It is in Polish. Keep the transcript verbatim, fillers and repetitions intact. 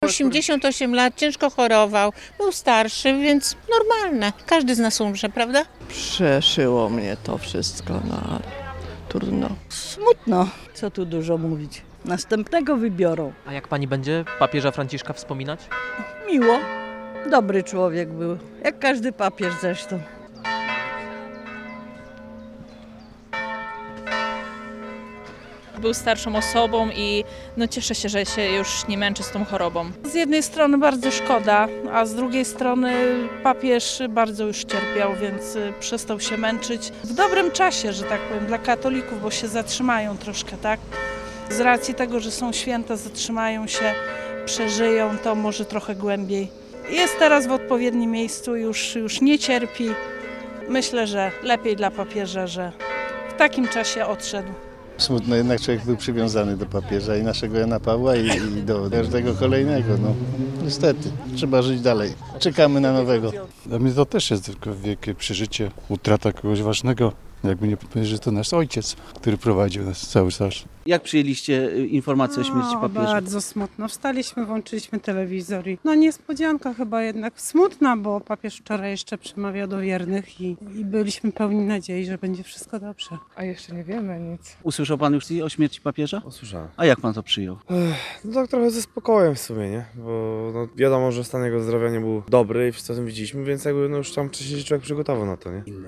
osiemdziesiąt osiem lat, ciężko chorował, był starszy, więc normalne. Każdy z nas umrze, prawda? Przeszyło mnie to wszystko, no ale trudno. Smutno, co tu dużo mówić. Następnego wybiorą. A jak pani będzie papieża Franciszka wspominać? Miło, dobry człowiek był, jak każdy papież zresztą. Był starszą osobą i no cieszę się, że się już nie męczy z tą chorobą. Z jednej strony bardzo szkoda, a z drugiej strony papież bardzo już cierpiał, więc przestał się męczyć. W dobrym czasie, że tak powiem, dla katolików, bo się zatrzymają troszkę, tak? Z racji tego, że są święta, zatrzymają się, przeżyją to może trochę głębiej. Jest teraz w odpowiednim miejscu, już, już nie cierpi. Myślę, że lepiej dla papieża, że w takim czasie odszedł. Smutno, jednak człowiek był przywiązany do papieża i naszego Jana Pawła i, i do każdego kolejnego. No, niestety, trzeba żyć dalej. Czekamy na nowego. Dla mnie to też jest tylko wielkie przeżycie, utrata kogoś ważnego. Jakby nie powiedzieć, że to nasz ojciec, który prowadził nas cały czas. Jak przyjęliście informację o śmierci O, papieża? bardzo smutno. Wstaliśmy, włączyliśmy telewizor i no niespodzianka chyba jednak smutna, bo papież wczoraj jeszcze przemawiał do wiernych i, i byliśmy pełni nadziei, że będzie wszystko dobrze. A jeszcze nie wiemy nic. Usłyszał pan już o śmierci papieża? Usłyszałem. A jak pan to przyjął? Ech, no tak trochę ze spokojem w sumie, nie? Bo no, wiadomo, że stan jego zdrowia nie był dobry i wszyscy o tym widzieliśmy, więc jakby no, już tam wcześniej się człowiek przygotował na to, nie?